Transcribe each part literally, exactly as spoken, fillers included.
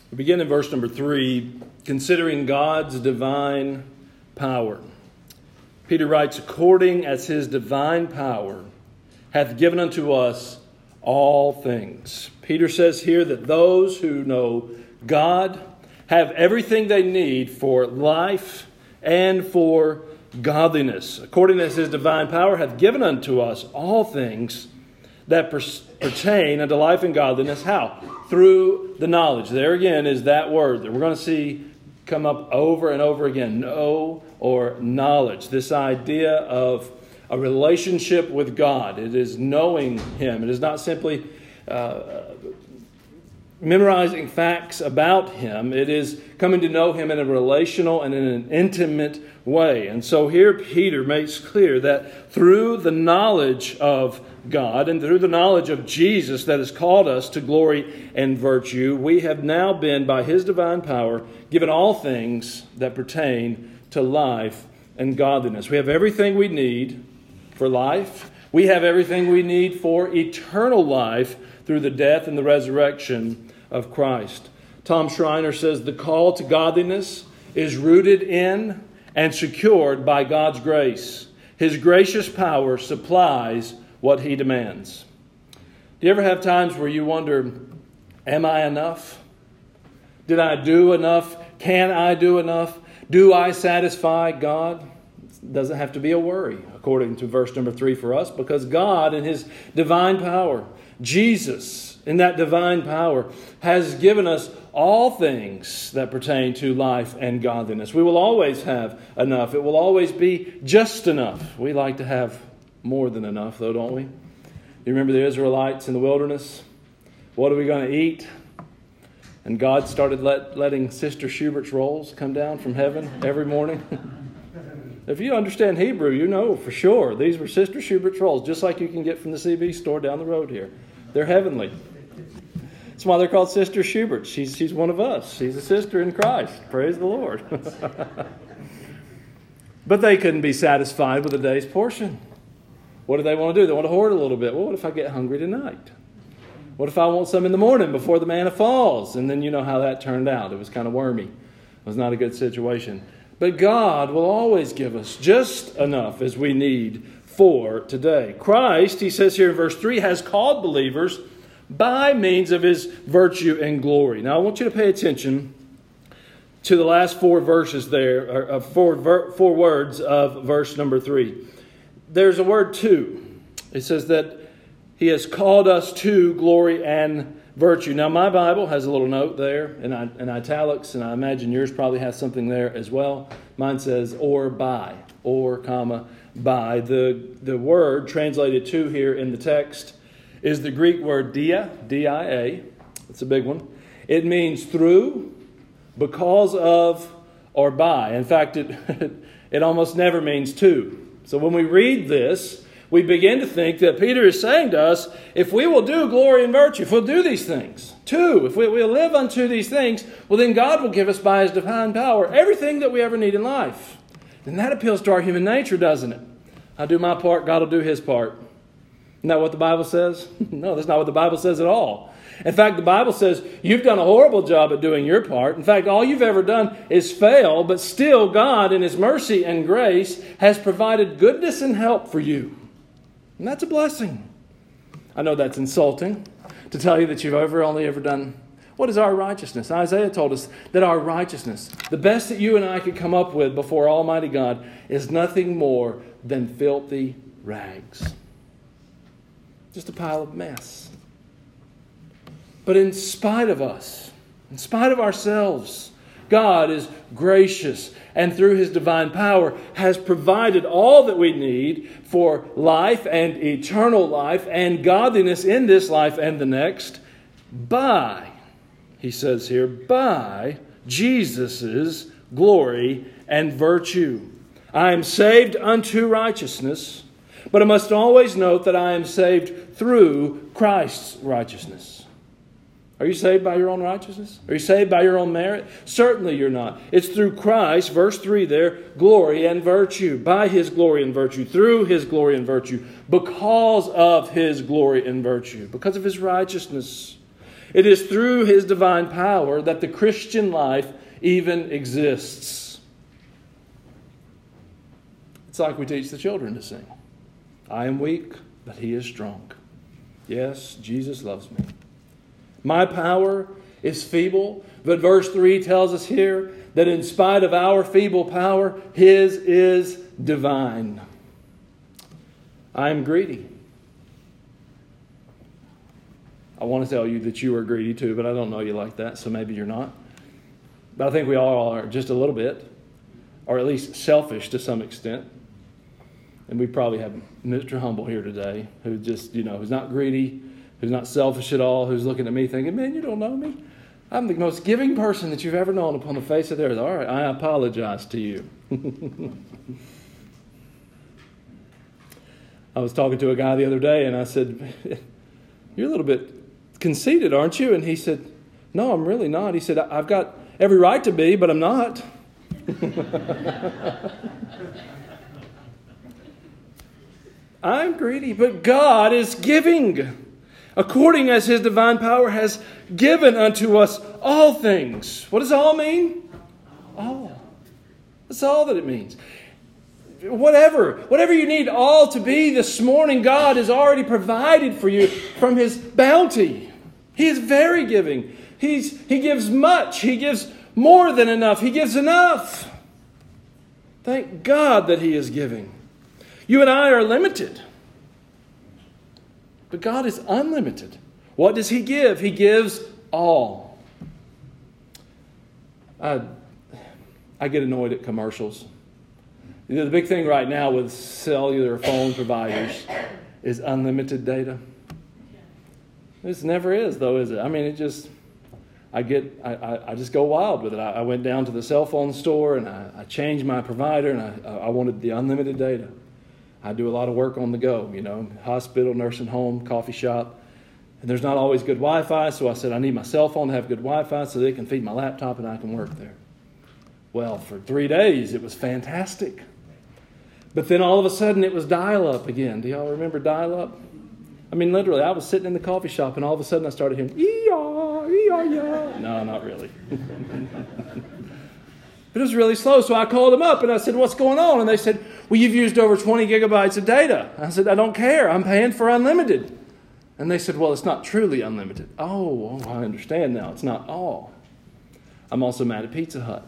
We begin in verse number three, considering God's divine power. Peter writes, according as his divine power hath given unto us all things. Peter says here that those who know God have everything they need for life and for godliness. According as his divine power hath given unto us all things that per- pertain unto life and godliness. How? Through the knowledge. There again is that word that we're going to see come up over and over again. Know or knowledge. This idea of a relationship with God. It is knowing Him. It is not simply uh, memorizing facts about Him. It is coming to know Him in a relational and in an intimate way. And so here Peter makes clear that through the knowledge of God and through the knowledge of Jesus that has called us to glory and virtue, we have now been, by His divine power, given all things that pertain to life and godliness. We have everything we need for life. We have everything we need for eternal life through the death and the resurrection of Christ. Tom Schreiner says the call to godliness is rooted in and secured by God's grace. His gracious power supplies what He demands. Do you ever have times where you wonder, am I enough? Did I do enough? Can I do enough? Do I satisfy God? It doesn't have to be a worry, according to verse number three for us, because God in His divine power, Jesus in that divine power, has given us all things that pertain to life and godliness. We will always have enough. It will always be just enough. We like to have more than enough, though, don't we? You remember the Israelites in the wilderness? What are we going to eat? And God started let, letting Sister Schubert's rolls come down from heaven every morning. If you understand Hebrew, you know for sure these were Sister Schubert's rolls, just like you can get from the C B store down the road here. They're heavenly. That's why they're called Sister Schubert. She's, she's one of us. She's a sister in Christ. Praise the Lord. But they couldn't be satisfied with a day's portion. What do they want to do? They want to hoard a little bit. Well, what if I get hungry tonight? What if I want some in the morning before the manna falls? And then you know how that turned out. It was kind of wormy. It was not a good situation. But God will always give us just enough as we need for today. Christ, he says here in verse three, has called believers by means of His virtue and glory. Now I want you to pay attention to the last four verses there, or uh, four, four words of verse number three. There's a word to. It says that He has called us to glory and virtue. Now my Bible has a little note there in, in italics, and I imagine yours probably has something there as well. Mine says or by, or comma by. The, the word translated to here in the text is the Greek word dia, D I A. It's a big one. It means through, because of, or by. In fact, it it almost never means to. So when we read this, we begin to think that Peter is saying to us, if we will do glory and virtue, if we'll do these things, two, if we will live unto these things, well then God will give us by His divine power everything that we ever need in life. And that appeals to our human nature, doesn't it? I do my part, God will do His part. Isn't that what the Bible says? No, that's not what the Bible says at all. In fact, the Bible says you've done a horrible job at doing your part. In fact, all you've ever done is fail, but still God in His mercy and grace has provided goodness and help for you. And that's a blessing. I know that's insulting to tell you that you've ever only ever done. What is our righteousness? Isaiah told us that our righteousness, the best that you and I could come up with before Almighty God, is nothing more than filthy rags. Just a pile of mess. But in spite of us, in spite of ourselves, God is gracious and through His divine power has provided all that we need for life and eternal life and godliness in this life and the next by, he says here, by Jesus' glory and virtue. I am saved unto righteousness, but I must always note that I am saved through Christ's righteousness. Are you saved by your own righteousness? Are you saved by your own merit? Certainly you're not. It's through Christ, verse three there, glory and virtue. By His glory and virtue. Through His glory and virtue. Because of His glory and virtue. Because of His righteousness. It is through His divine power that the Christian life even exists. It's like we teach the children to sing. I am weak, but He is strong. Yes, Jesus loves me. My power is feeble, but verse three tells us here that in spite of our feeble power, His is divine. I am greedy. I want to tell you that you are greedy too, but I don't know you like that, so maybe you're not. But I think we all are just a little bit, or at least selfish to some extent. And we probably have Mister Humble here today, who just, you know, who's not greedy, who's not selfish at all, who's looking at me thinking, man, you don't know me. I'm the most giving person that you've ever known upon the face of the earth. All right, I apologize to you. I was talking to a guy the other day, and I said, you're a little bit conceited, aren't you? And he said, no, I'm really not. He said, I've got every right to be, but I'm not. I'm greedy, but God is giving, according as His divine power has given unto us all things. What does all mean? All. That's all that it means. Whatever, whatever you need all to be this morning, God has already provided for you from His bounty. He is very giving. He's, he gives much. He gives more than enough. He gives enough. Thank God that He is giving. You and I are limited. But God is unlimited. What does He give? He gives all. I, I get annoyed at commercials. You know, the big thing right now with cellular phone providers is unlimited data. This never is, though, is it? I mean, it just, I get, I, I, I just go wild with it. I, I went down to the cell phone store and I, I changed my provider and I, I wanted the unlimited data. I do a lot of work on the go, you know, hospital, nursing home, coffee shop. And there's not always good Wi-Fi, so I said I need my cell phone to have good Wi-Fi so they can feed my laptop and I can work there. Well, for three days it was fantastic. But then all of a sudden it was dial-up again. Do y'all remember dial-up? I mean, literally, I was sitting in the coffee shop and all of a sudden I started hearing, ee-yaw, ee-yaw-yaw. No, not really. But it was really slow, so I called them up and I said, what's going on? And they said, well, you've used over twenty gigabytes of data. I said, I don't care. I'm paying for unlimited. And they said, well, it's not truly unlimited. Oh, oh I understand now. It's not all. I'm also mad at Pizza Hut.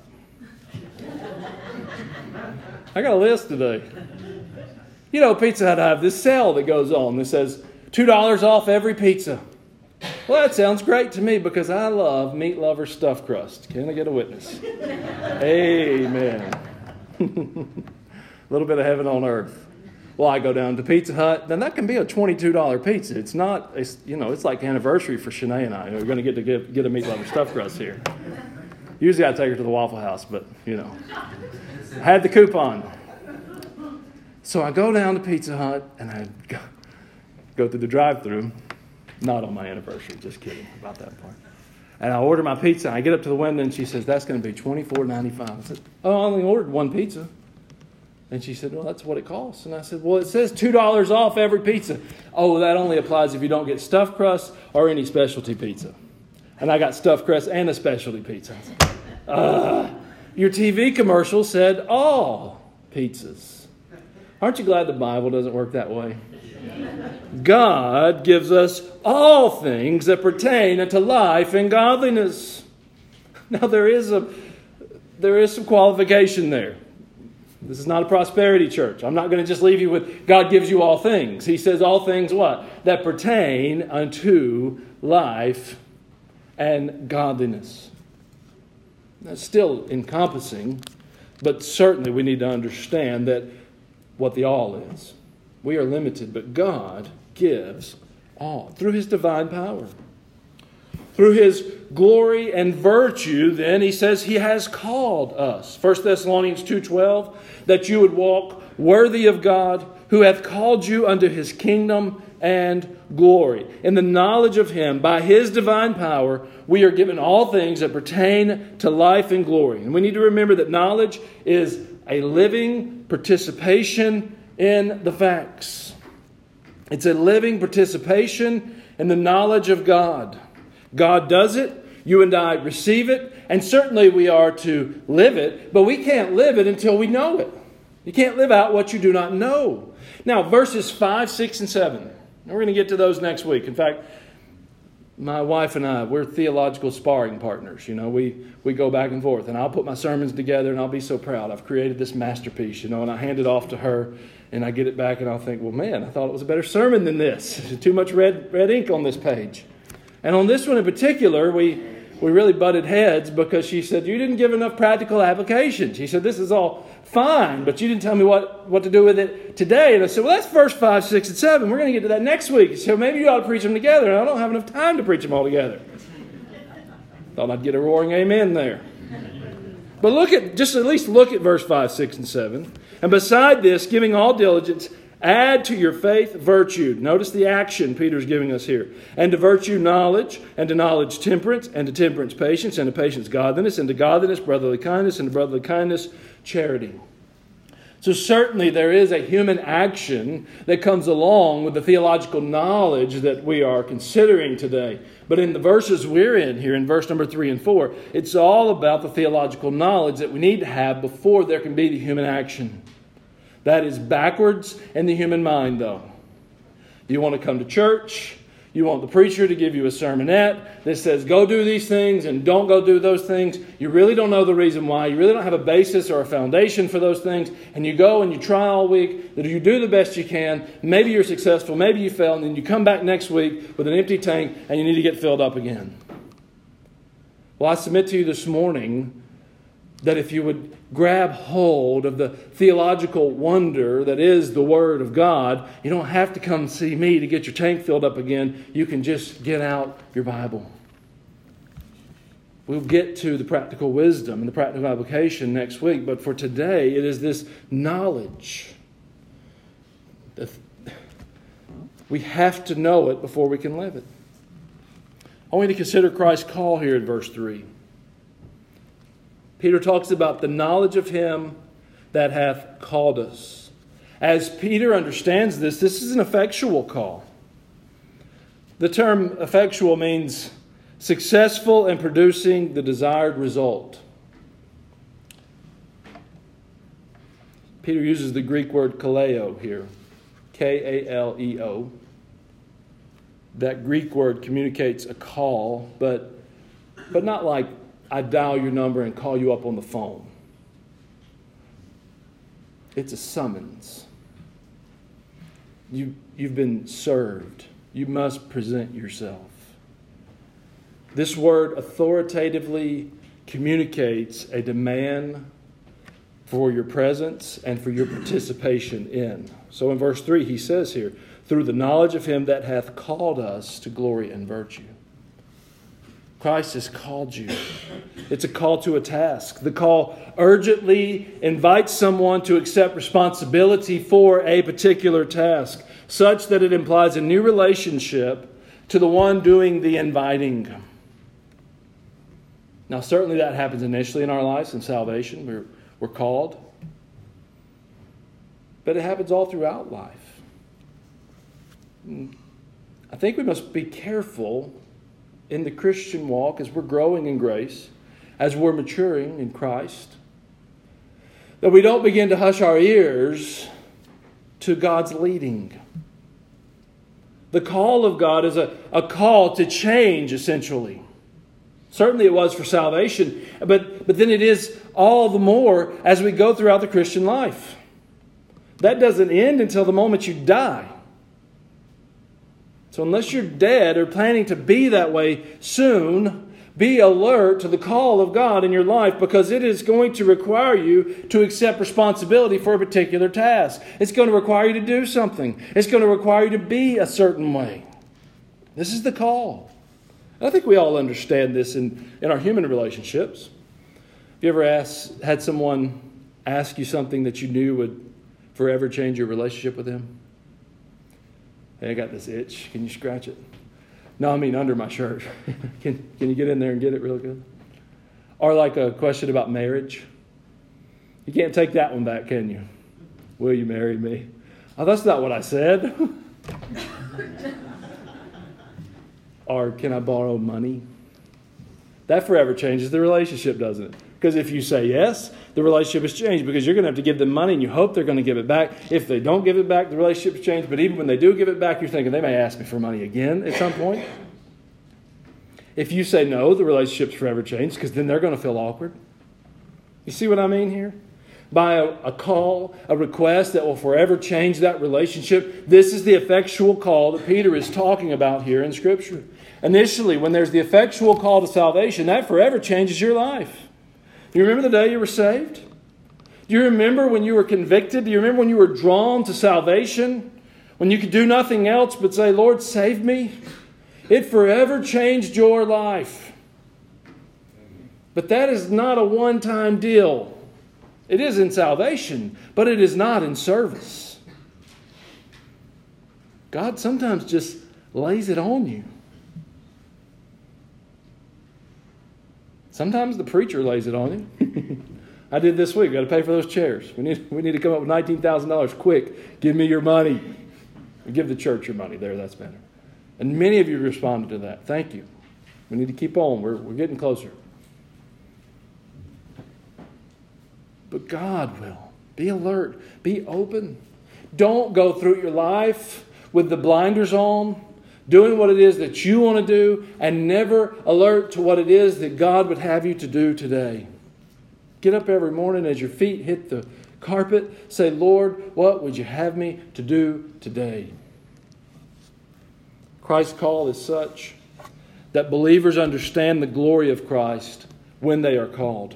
I got a list today. You know, Pizza Hut, I have this sale that goes on that says two dollars off every pizza. Well, that sounds great to me because I love meat lover stuffed crust. Can I get a witness? Amen. A little bit of heaven on earth. Well, I go down to Pizza Hut. Then that can be a twenty-two dollars pizza. It's not, it's, you know, it's like anniversary for Shanae and I. We're going to get to get, get a meat lover stuffed crust here. Usually I take her to the Waffle House, but, you know. I had the coupon. So I go down to Pizza Hut and I go, go through the drive-thru. Not on my anniversary, just kidding about that part. And I order my pizza. I get up to the window and she says, that's going to be twenty-four ninety-five. I said, oh, I only ordered one pizza. And she said, well, that's what it costs. And I said, well, it says two dollars off every pizza. Oh, that only applies if you don't get stuffed crust or any specialty pizza. And I got stuffed crust and a specialty pizza. I said, uh, your T V commercial said all pizzas. Aren't you glad the Bible doesn't work that way? God gives us all things that pertain unto life and godliness. Now there is a there is some qualification there. This is not a prosperity church. I'm not going to just leave you with God gives you all things. He says all things what? That pertain unto life and godliness. That's still encompassing, but certainly we need to understand that what the all is. We are limited, but God gives all through His divine power. Through His glory and virtue, then, He says He has called us. First Thessalonians two twelve, that you would walk worthy of God, who hath called you unto His kingdom and glory. In the knowledge of Him, by His divine power, we are given all things that pertain to life and glory. And we need to remember that knowledge is a living participation in the facts. It's a living participation in the knowledge of God. God does it. You and I receive it. And certainly we are to live it. But we can't live it until we know it. You can't live out what you do not know. Now, verses five, six, and seven. We're going to get to those next week. In fact, my wife and I, we're theological sparring partners. You know, we, we go back and forth. And I'll put my sermons together and I'll be so proud. I've created this masterpiece, you know, and I hand it off to her. And I get it back and I'll think, well, man, I thought it was a better sermon than this. There's too much red red ink on this page. And on this one in particular, we, we really butted heads because she said, you didn't give enough practical application. She said, this is all fine, but you didn't tell me what, what to do with it today. And I said, well, that's verse five, six, and seven. We're going to get to that next week. So maybe you ought to preach them together. And I don't have enough time to preach them all together. Thought I'd get a roaring amen there. But look at, just at least look at verse five, six, and seven. And beside this, giving all diligence, add to your faith virtue. Notice the action Peter's giving us here. And to virtue knowledge, and to knowledge temperance, and to temperance patience, and to patience godliness, and to godliness brotherly kindness, and to brotherly kindness charity. So certainly there is a human action that comes along with the theological knowledge that we are considering today. But in the verses we're in here, in verse number three and four, it's all about the theological knowledge that we need to have before there can be the human action. That is backwards in the human mind, though. You want to come to church. You want the preacher to give you a sermonette that says, go do these things and don't go do those things. You really don't know the reason why. You really don't have a basis or a foundation for those things. And you go and you try all week. That you do the best you can. Maybe you're successful. Maybe you fail. And then you come back next week with an empty tank and you need to get filled up again. Well, I submit to you this morning that if you would grab hold of the theological wonder that is the Word of God, you don't have to come see me to get your tank filled up again. You can just get out your Bible. We'll get to the practical wisdom and the practical application next week, but for today, it is this knowledge. We have to know it before we can live it. I want you to consider Christ's call here in verse three. Peter talks about the knowledge of Him that hath called us. As Peter understands this, this is an effectual call. The term effectual means successful in producing the desired result. Peter uses the Greek word kaleo here. K A L E O. That Greek word communicates a call, but, but not like I dial your number and call you up on the phone. It's a summons. You, you've been served. You must present yourself. This word authoritatively communicates a demand for your presence and for your participation in. So in verse three, he says here, through the knowledge of Him that hath called us to glory and virtue. Christ has called you. It's a call to a task. The call urgently invites someone to accept responsibility for a particular task, such that it implies a new relationship to the one doing the inviting. Now, certainly that happens initially in our lives in salvation. We're, we're called. But it happens all throughout life. I think we must be careful in the Christian walk as we're growing in grace, as we're maturing in Christ, that we don't begin to hush our ears to God's leading. The call of God is a, a call to change, essentially. Certainly it was for salvation, but, but then it is all the more as we go throughout the Christian life. That doesn't end until the moment you die. So unless you're dead or planning to be that way soon, be alert to the call of God in your life, because it is going to require you to accept responsibility for a particular task. It's going to require you to do something. It's going to require you to be a certain way. This is the call. And I think we all understand this in, in our human relationships. Have you ever asked, had someone ask you something that you knew would forever change your relationship with them? Hey, I got this itch. Can you scratch it? No, I mean under my shirt. can, can you get in there and get it real good? Or like a question about marriage. You can't take that one back, can you? Will you marry me? Oh, that's not what I said. or can I borrow money? That forever changes the relationship, doesn't it? Because if you say yes, the relationship has changed because you're going to have to give them money and you hope they're going to give it back. If they don't give it back, the relationship's changed. But even when they do give it back, you're thinking they may ask me for money again at some point. If you say no, the relationship's forever changed because then they're going to feel awkward. You see what I mean here? By a, a call, a request that will forever change that relationship. This is the effectual call that Peter is talking about here in Scripture. Initially, when there's the effectual call to salvation, that forever changes your life. Do you remember the day you were saved? Do you remember when you were convicted? Do you remember when you were drawn to salvation? When you could do nothing else but say, Lord, save me? It forever changed your life. But that is not a one-time deal. It is in salvation, but it is not in service. God sometimes just lays it on you. Sometimes the preacher lays it on you. I did this week. We've got to pay for those chairs. We need, we need to come up with nineteen thousand dollars quick. Give me your money. Give the church your money. There, that's better. And many of you responded to that. Thank you. We need to keep on. We're, we're getting closer. But God will. Be alert. Be open. Don't go through your life with the blinders on, doing what it is that you want to do, and never alert to what it is that God would have you to do today. Get up every morning as your feet hit the carpet. Say, Lord, what would you have me to do today? Christ's call is such that believers understand the glory of Christ when they are called.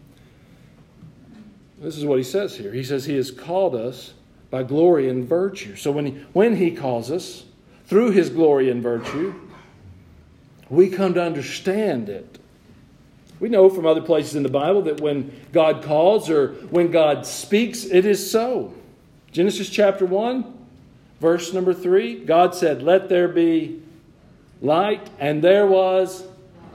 This is what he says here. He says he has called us by glory and virtue. So when he, when he calls us through his glory and virtue, we come to understand it. We know from other places in the Bible that when God calls or when God speaks, it is so. Genesis chapter one, verse number three, God said, let there be light, and there was.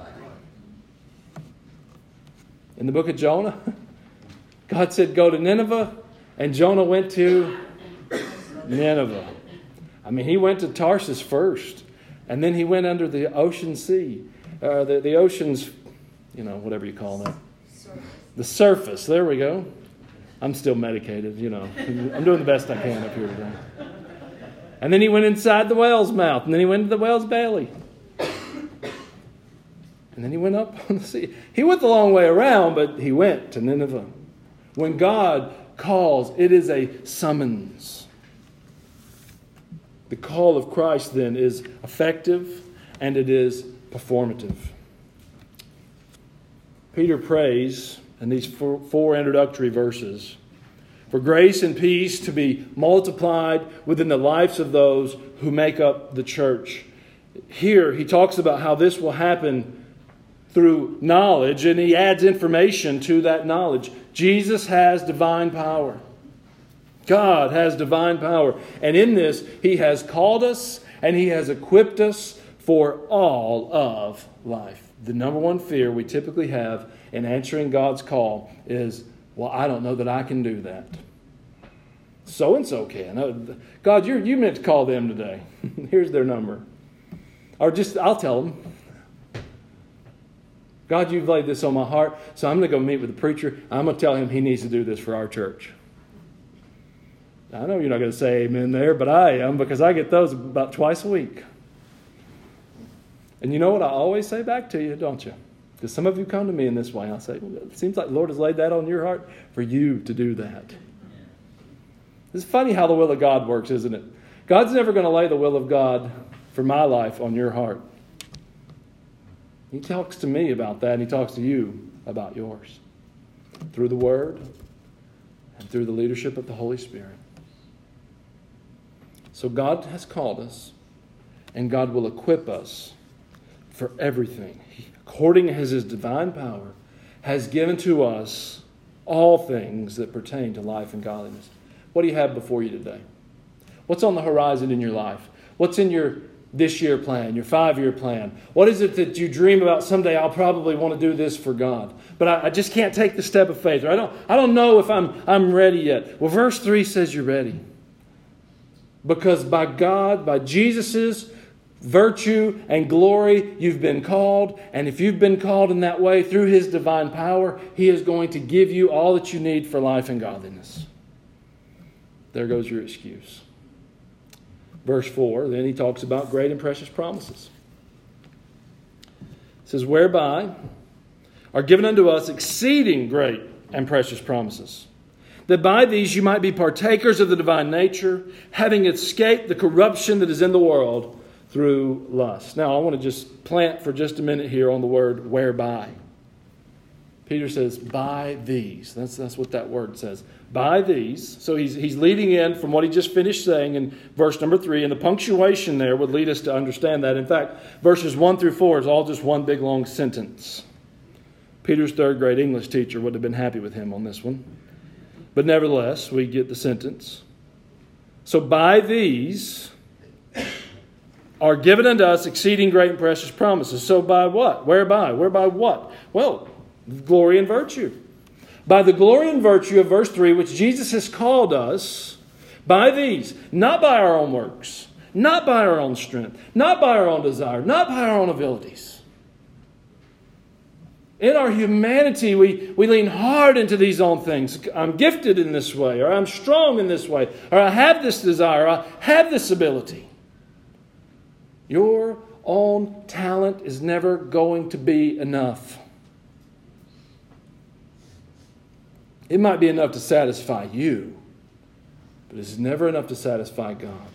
In the book of Jonah, God said, go to Nineveh, and Jonah went to Nineveh. I mean, he went to Tarsus first, and then he went under the ocean sea, uh, the, the ocean's, you know, whatever you call that. Surface. The surface, there we go. I'm still medicated, you know. I'm doing the best I can up here today. And then he went inside the whale's mouth, and then he went to the whale's belly. And then he went up on the sea. He went the long way around, but he went to Nineveh. When God calls, it is a summons. The call of Christ, then, is effective and it is performative. Peter prays in these four, four introductory verses for grace and peace to be multiplied within the lives of those who make up the church. Here, he talks about how this will happen through knowledge, and he adds information to that knowledge. Jesus has divine power. God has divine power. And in this, he has called us and he has equipped us for all of life. The number one fear we typically have in answering God's call is, well, I don't know that I can do that. So-and-so can. God, you're, you meant to call them today. Here's their number. Or just, I'll tell them. God, you've laid this on my heart, so I'm going to go meet with the preacher. I'm going to tell him he needs to do this for our church. I know you're not going to say amen there, but I am, because I get those about twice a week. And you know what I always say back to you, don't you? Because some of you come to me in this way. I'll say, well, it seems like the Lord has laid that on your heart for you to do that. It's funny how the will of God works, isn't it? God's never going to lay the will of God for my life on your heart. He talks to me about that, and he talks to you about yours. Through the Word and through the leadership of the Holy Spirit. So God has called us, and God will equip us for everything. He, according to his divine power, has given to us all things that pertain to life and godliness. What do you have before you today? What's on the horizon in your life? What's in your this year plan, your five-year plan? What is it that you dream about someday? I'll probably want to do this for God, but I, I just can't take the step of faith. Or I don't, I don't know if I'm, I'm ready yet. Well, verse three says you're ready. Because by God, by Jesus' virtue and glory. You've been called, and if you've been called in that way through His divine power, He is going to give you all that you need for life and godliness. There goes your excuse. Verse four, then he talks about great and precious promises. It says, whereby are given unto us exceeding great and precious promises, that by these you might be partakers of the divine nature, having escaped the corruption that is in the world through lust. Now, I want to just plant for just a minute here on the word whereby. Peter says, by these. That's, that's what that word says. By these. So he's, he's leading in from what he just finished saying in verse number three. And the punctuation there would lead us to understand that. In fact, verses one through four is all just one big long sentence. Peter's third grade English teacher would have been happy with him on this one. But nevertheless, we get the sentence. So by these are given unto us exceeding great and precious promises. So by what? Whereby? Whereby what? Well, glory and virtue. By the glory and virtue of verse three, which Jesus has called us, by these, not by our own works, not by our own strength, not by our own desire, not by our own abilities. In our humanity, we, we lean hard into these own things. I'm gifted in this way, or I'm strong in this way, or I have this desire, or I have this ability. Your own talent is never going to be enough. It might be enough to satisfy you, but it's never enough to satisfy God.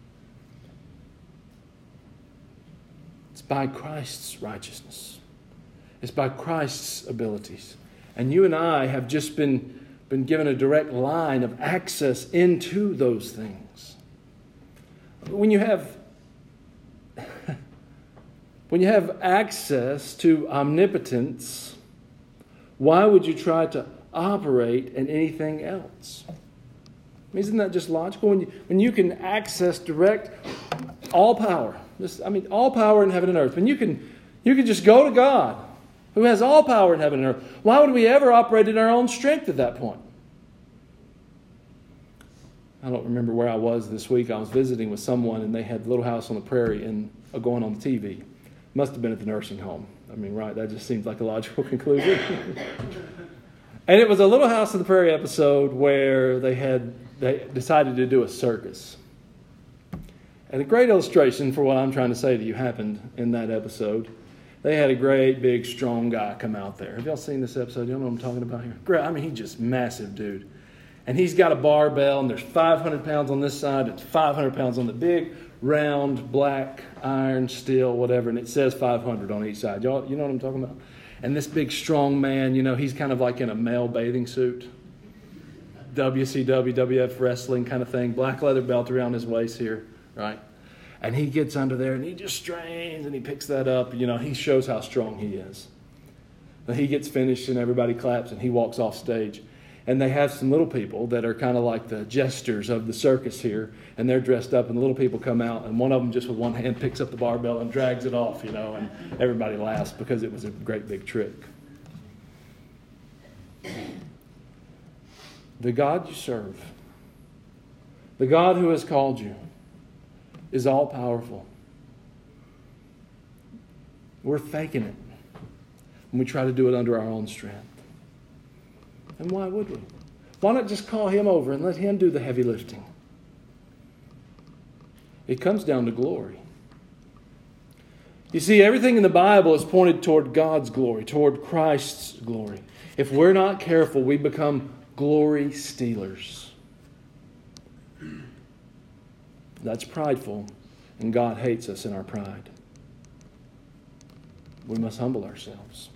It's by Christ's righteousness. It's by Christ's abilities. And you and I have just been, been given a direct line of access into those things. When you have, when you have access to omnipotence, why would you try to operate in anything else? I mean, isn't that just logical? When you, when you can access direct all power, just, I mean, all power in heaven and earth, when you can, you can just go to God, who has all power in heaven and earth, why would we ever operate in our own strength at that point? I don't remember where I was this week. I was visiting with someone, and they had Little House on the Prairie and uh, going on the T V. Must have been at the nursing home. I mean, right? That just seems like a logical conclusion. And it was a Little House on the Prairie episode where they had they decided to do a circus. And a great illustration for what I'm trying to say to you happened in that episode. They had a great, big, strong guy come out there. Have y'all seen this episode? You know what I'm talking about here? Great. I mean, he's just massive, dude. And he's got a barbell, and there's five hundred pounds on this side, and five hundred pounds on the big, round, black, iron, steel, whatever, and it says five hundred on each side. Y'all, you know what I'm talking about? And this big, strong man, you know, he's kind of like in a male bathing suit. W C W, W F wrestling kind of thing. Black leather belt around his waist here, right? And he gets under there and he just strains and he picks that up. You know, he shows how strong he is. And he gets finished and everybody claps and he walks off stage. And they have some little people that are kind of like the jesters of the circus here. And they're dressed up and the little people come out. And one of them just with one hand picks up the barbell and drags it off, you know. And everybody laughs because it was a great big trick. The God you serve, the God who has called you, is all powerful. We're faking it when we try to do it under our own strength. And why would we? Why not just call him over and let him do the heavy lifting? It comes down to glory. You see, everything in the Bible is pointed toward God's glory, toward Christ's glory. If we're not careful, we become glory stealers. That's prideful, and God hates us in our pride. We must humble ourselves.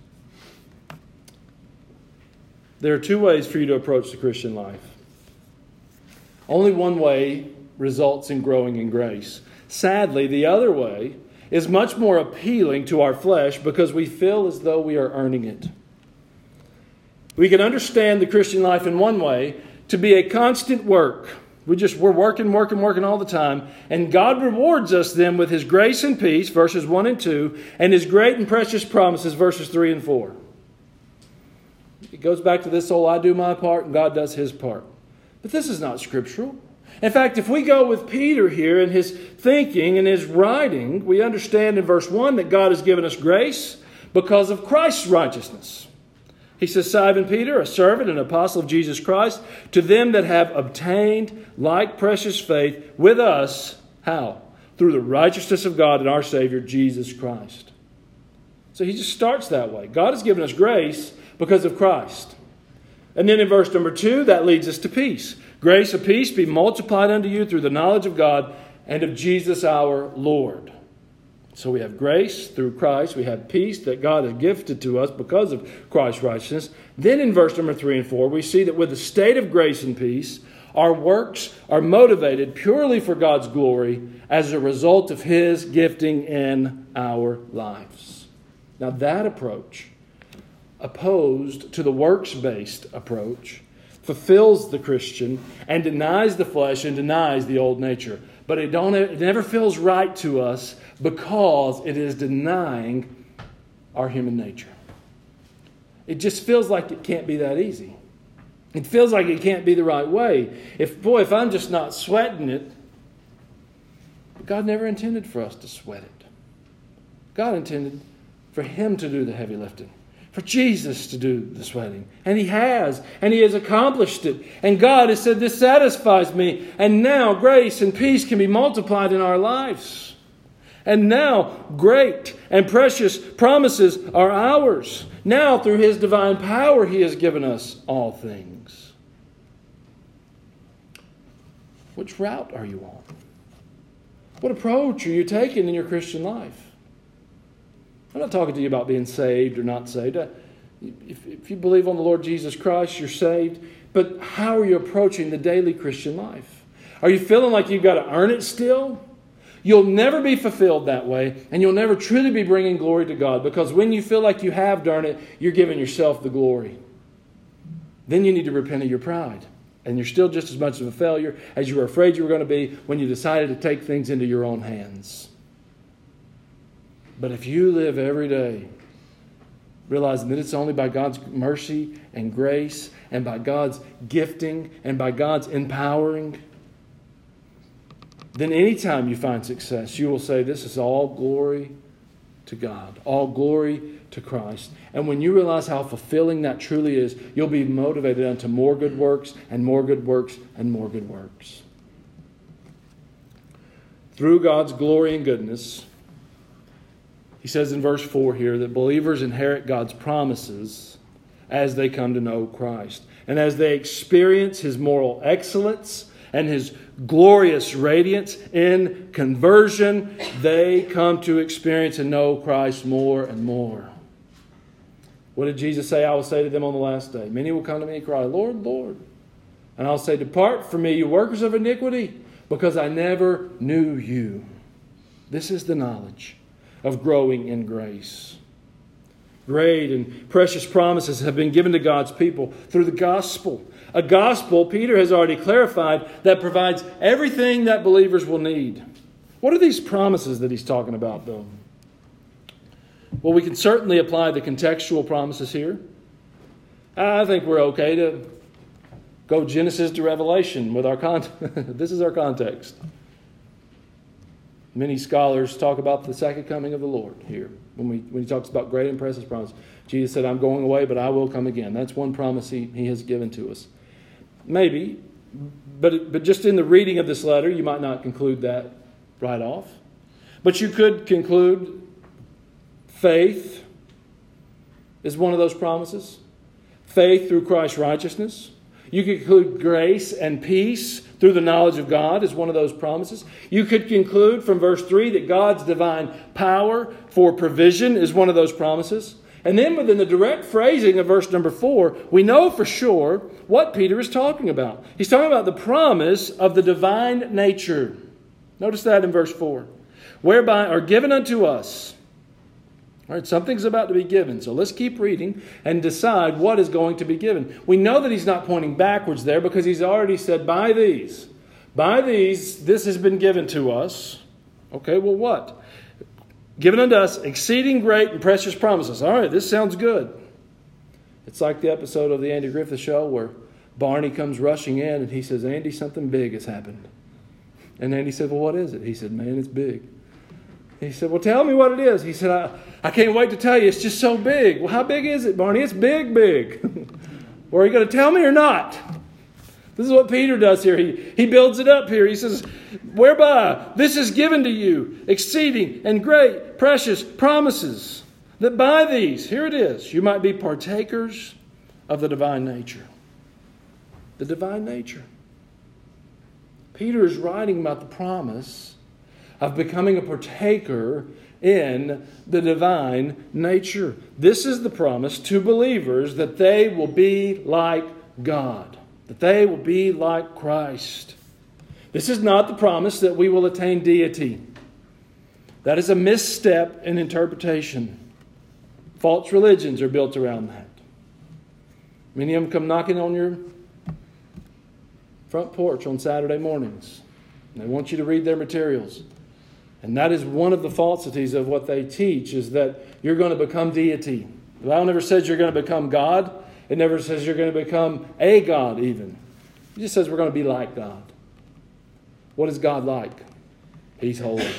There are two ways for you to approach the Christian life. Only one way results in growing in grace. Sadly, the other way is much more appealing to our flesh because we feel as though we are earning it. We can understand the Christian life in one way to be a constant work. We just, we're working, working, working all the time. And God rewards us then with His grace and peace, verses one and two, and His great and precious promises, verses three and four. It goes back to this whole I do my part and God does His part. But this is not scriptural. In fact, if we go with Peter here in his thinking and his writing, we understand in verse one that God has given us grace because of Christ's righteousness. He says, Simon Peter, a servant and apostle of Jesus Christ, to them that have obtained like precious faith with us, how? Through the righteousness of God and our Savior, Jesus Christ. So he just starts that way. God has given us grace because of Christ. And then in verse number two, that leads us to peace. Grace and peace be multiplied unto you through the knowledge of God and of Jesus our Lord. So we have grace through Christ. We have peace that God has gifted to us because of Christ's righteousness. Then in verse number three and four, we see that with the state of grace and peace, our works are motivated purely for God's glory as a result of His gifting in our lives. Now that approach, opposed to the works-based approach, fulfills the Christian and denies the flesh and denies the old nature. But it, don't, it never feels right to us because it is denying our human nature. It just feels like it can't be that easy. It feels like it can't be the right way. If, boy, if I'm just not sweating it, God never intended for us to sweat it. God intended for Him to do the heavy lifting. For Jesus to do the sweating. And He has. And He has accomplished it. And God has said, this satisfies me. And now grace and peace can be multiplied in our lives. And now great and precious promises are ours. Now through His divine power He has given us all things. Which route are you on? What approach are you taking in your Christian life? I'm not talking to you about being saved or not saved. If, if you believe on the Lord Jesus Christ, you're saved. But how are you approaching the daily Christian life? Are you feeling like you've got to earn it still? You'll never be fulfilled that way, and you'll never truly be bringing glory to God, because when you feel like you have done it, you're giving yourself the glory. Then you need to repent of your pride. And you're still just as much of a failure as you were afraid you were going to be when you decided to take things into your own hands. But if you live every day realizing that it's only by God's mercy and grace and by God's gifting and by God's empowering, then anytime you find success, you will say, this is all glory to God, all glory to Christ. And when you realize how fulfilling that truly is, you'll be motivated unto more good works and more good works and more good works. Through God's glory and goodness, He says in verse four here that believers inherit God's promises as they come to know Christ. And as they experience His moral excellence and His glorious radiance in conversion, they come to experience and know Christ more and more. What did Jesus say? I will say to them on the last day, many will come to me and cry, Lord, Lord. And I'll say, depart from me, you workers of iniquity, because I never knew you. This is the knowledge of growing in grace. Great and precious promises have been given to God's people through the gospel. A gospel, Peter has already clarified, that provides everything that believers will need. What are these promises that he's talking about, though? Well, we can certainly apply the contextual promises here. I think we're okay to go Genesis to Revelation with our context. This is our context. Many scholars talk about the second coming of the Lord here. When, we, when he talks about great and precious promise. Jesus said, I'm going away, but I will come again. That's one promise he, he has given to us. Maybe, but, but just in the reading of this letter, you might not conclude that right off. But you could conclude faith is one of those promises. Faith through Christ's righteousness. You could conclude grace and peace through the knowledge of God is one of those promises. You could conclude from verse three that God's divine power for provision is one of those promises. And then within the direct phrasing of verse number four, we know for sure what Peter is talking about. He's talking about the promise of the divine nature. Notice that in verse four. Whereby are given unto us. All right, something's about to be given. So let's keep reading and decide what is going to be given. We know that he's not pointing backwards there because he's already said, by these. By these, this has been given to us. Okay, well what? Given unto us exceeding great and precious promises. All right, this sounds good. It's like the episode of the Andy Griffith Show where Barney comes rushing in and he says, Andy, something big has happened. And Andy said, well, what is it? He said, man, it's big. He said, well, tell me what it is. He said, I, I can't wait to tell you. It's just so big. Well, how big is it, Barney? It's big, big. Well, are you going to tell me or not? This is what Peter does here. He, he builds it up here. He says, whereby this is given to you, exceeding and great, precious promises, that by these, here it is, you might be partakers of the divine nature. The divine nature. Peter is writing about the promise of becoming a partaker in the divine nature. This is the promise to believers that they will be like God, that they will be like Christ. This is not the promise that we will attain deity. That is a misstep in interpretation. False religions are built around that. Many of them come knocking on your front porch on Saturday mornings. And they want you to read their materials. And that is one of the falsities of what they teach, is that you're going to become deity. The Bible never says you're going to become God. It never says you're going to become a God even. It just says we're going to be like God. What is God like? He's holy.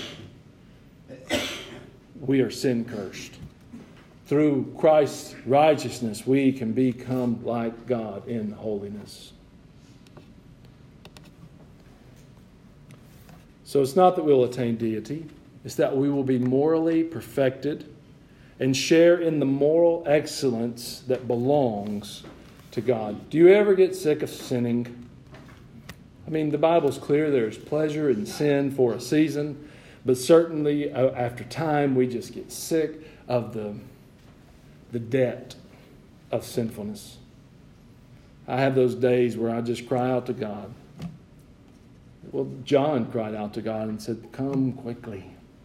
We are sin cursed. Through Christ's righteousness, we can become like God in holiness. So it's not that we'll attain deity. It's that we will be morally perfected and share in the moral excellence that belongs to God. Do you ever get sick of sinning? I mean, the Bible's clear. There's pleasure in sin for a season. But certainly after time, we just get sick of the, the debt of sinfulness. I have those days where I just cry out to God. Well, John cried out to God and said, come quickly.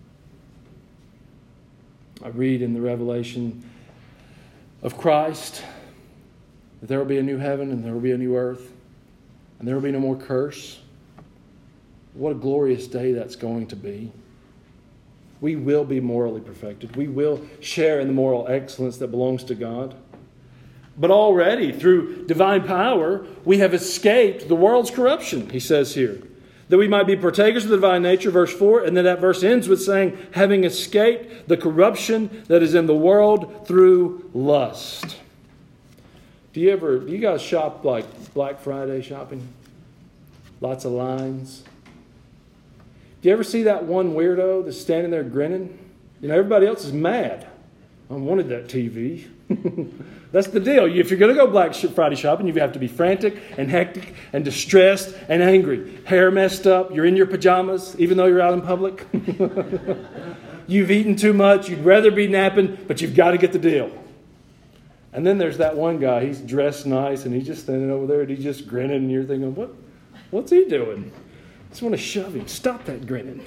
I read in the Revelation of Christ that there will be a new heaven and there will be a new earth and there will be no more curse. What a glorious day that's going to be. We will be morally perfected. We will share in the moral excellence that belongs to God. But already, through divine power, we have escaped the world's corruption, he says here. That we might be partakers of the divine nature, verse four, and then that verse ends with saying, having escaped the corruption that is in the world through lust. Do you ever, do you guys shop like Black Friday shopping? Lots of lines. Do you ever see that one weirdo that's standing there grinning? You know, everybody else is mad. I wanted that T V. That's the deal. If you're going to go Black Friday shopping, you have to be frantic and hectic and distressed and angry. Hair messed up. You're in your pajamas, even though you're out in public. You've eaten too much. You'd rather be napping, but you've got to get the deal. And then there's that one guy. He's dressed nice, and he's just standing over there, and he's just grinning, and you're thinking, what? What's he doing? I just want to shove him. Stop that grinning.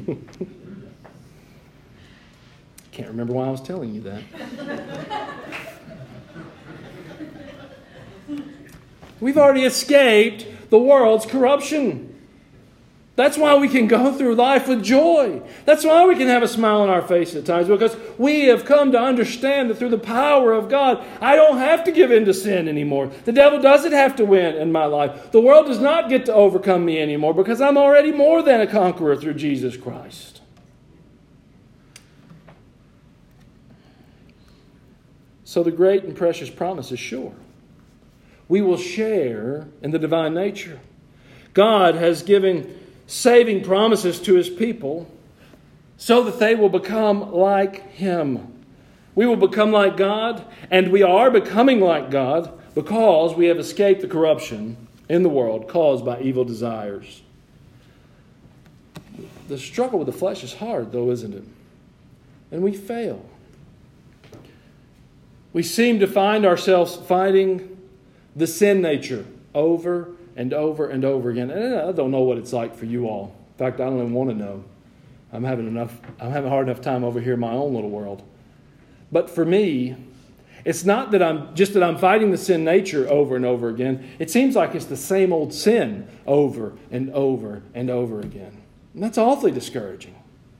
Can't remember why I was telling you that. We've already escaped the world's corruption. That's why we can go through life with joy. That's why we can have a smile on our face at times, because we have come to understand that through the power of God, I don't have to give in to sin anymore. The devil doesn't have to win in my life. The world does not get to overcome me anymore, because I'm already more than a conqueror through Jesus Christ. So the great and precious promise is sure. We will share in the divine nature. God has given saving promises to His people so that they will become like Him. We will become like God, and we are becoming like God because we have escaped the corruption in the world caused by evil desires. The struggle with the flesh is hard, though, isn't it? And we fail. We seem to find ourselves fighting the sin nature over and over and over again. And I don't know what it's like for you all. In fact, I don't even want to know. I'm having enough, I'm having a hard enough time over here in my own little world. But for me, it's not that I'm just that I'm fighting the sin nature over and over again. It seems like it's the same old sin over and over and over again. And that's awfully discouraging.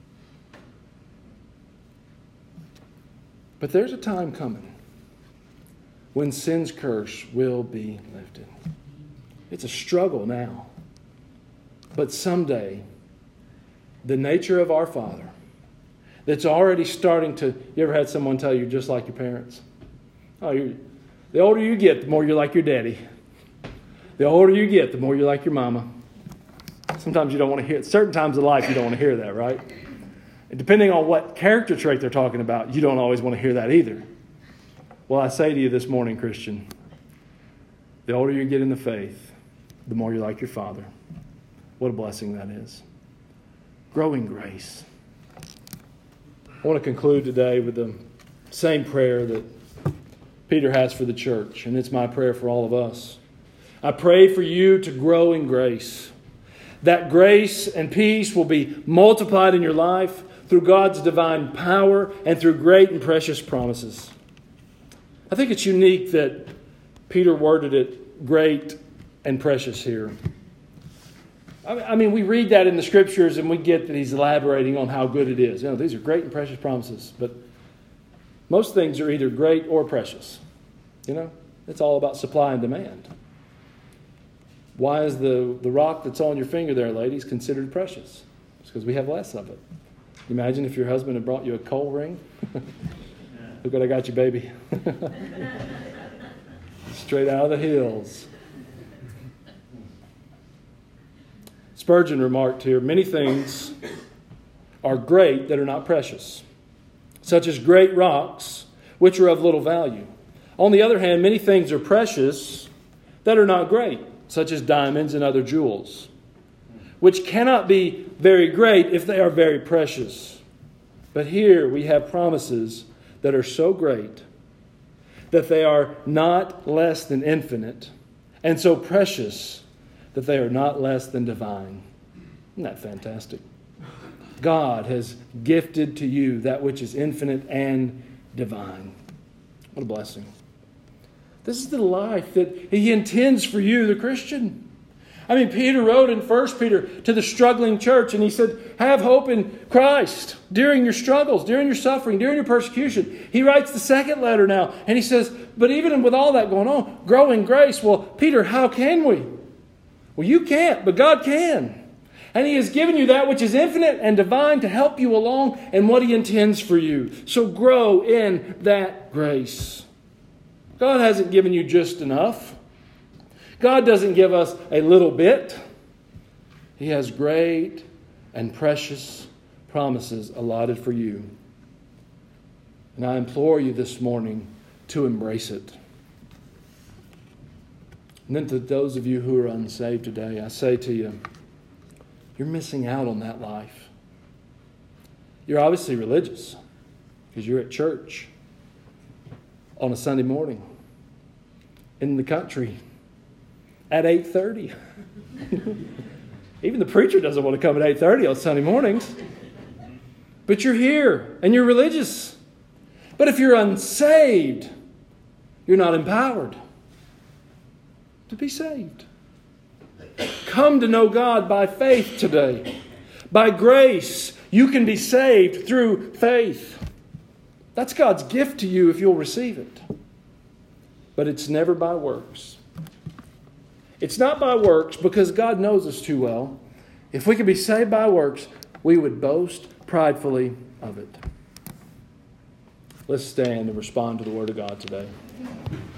But there's a time coming when sin's curse will be lifted. It's a struggle now. But someday, the nature of our Father, that's already starting to... You ever had someone tell you just like your parents? Oh, you're, the older you get, the more you're like your daddy. The older you get, the more you're like your mama. Sometimes you don't want to hear it. Certain times of life, you don't want to hear that, right? And depending on what character trait they're talking about, you don't always want to hear that either. Well, I say to you this morning, Christian, the older you get in the faith, the more you're like your Father. What a blessing that is. Growing grace. I want to conclude today with the same prayer that Peter has for the church, and it's my prayer for all of us. I pray for you to grow in grace. That grace and peace will be multiplied in your life through God's divine power and through great and precious promises. I think it's unique that Peter worded it great and precious here. I mean, we read that in the Scriptures and we get that he's elaborating on how good it is. You know, these are great and precious promises, but most things are either great or precious. You know, it's all about supply and demand. Why is the, the rock that's on your finger there, ladies, considered precious? It's because we have less of it. Imagine if your husband had brought you a coal ring. Look what I got you, baby. Straight out of the hills. Spurgeon remarked here, many things are great that are not precious, such as great rocks, which are of little value. On the other hand, many things are precious that are not great, such as diamonds and other jewels, which cannot be very great if they are very precious. But here we have promises that are so great that they are not less than infinite, and so precious that they are not less than divine. Isn't that fantastic? God has gifted to you that which is infinite and divine. What a blessing. This is the life that He intends for you, the Christian. I mean, Peter wrote in First Peter to the struggling church, and he said, have hope in Christ during your struggles, during your suffering, during your persecution. He writes the second letter now, and he says, but even with all that going on, grow in grace. Well, Peter, how can we? Well, you can't, but God can. And He has given you that which is infinite and divine to help you along in what He intends for you. So grow in that grace. God hasn't given you just enough. God doesn't give us a little bit. He has great and precious promises allotted for you. And I implore you this morning to embrace it. And then to those of you who are unsaved today, I say to you, you're missing out on that life. You're obviously religious because you're at church on a Sunday morning in the country at eight thirty. Even the preacher doesn't want to come at eight thirty on Sunday mornings. But you're here and you're religious. But if you're unsaved, you're not empowered to be saved. Come to know God by faith today. By grace, you can be saved through faith. That's God's gift to you if you'll receive it. But it's never by works. It's not by works because God knows us too well. If we could be saved by works, we would boast pridefully of it. Let's stand and respond to the Word of God today.